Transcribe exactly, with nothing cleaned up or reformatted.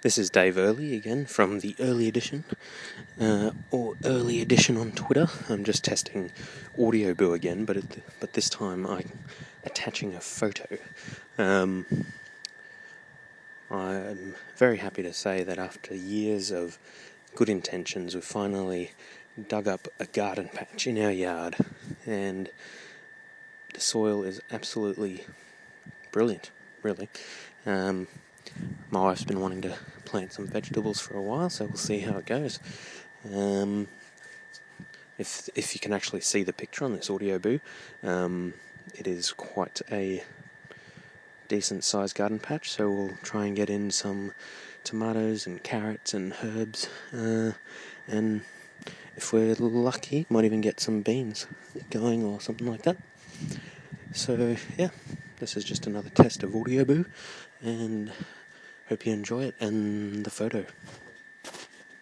This is Dave Early again from the Early Edition, uh, or Early Edition on Twitter. I'm just testing Audioboo again, but it, but this time I'm attaching a photo. Um, I'm very happy to say that after years of good intentions, we've finally dug up a garden patch in our yard, and the soil is absolutely brilliant, really. Um, my wife's been wanting to plant some vegetables for a while, so we'll see how it goes. Um, if if you can actually see the picture on this Audioboo, um, it is quite a decent sized garden patch, so we'll try and get in some tomatoes and carrots and herbs, uh, and if we're lucky, might even get some beans going or something like that. So yeah, this is just another test of Audioboo, and hope you enjoy it and the photo.